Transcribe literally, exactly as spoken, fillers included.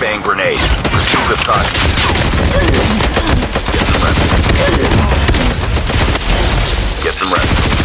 Laying grenade. Pursuit of time. Get some rest. Get some rest.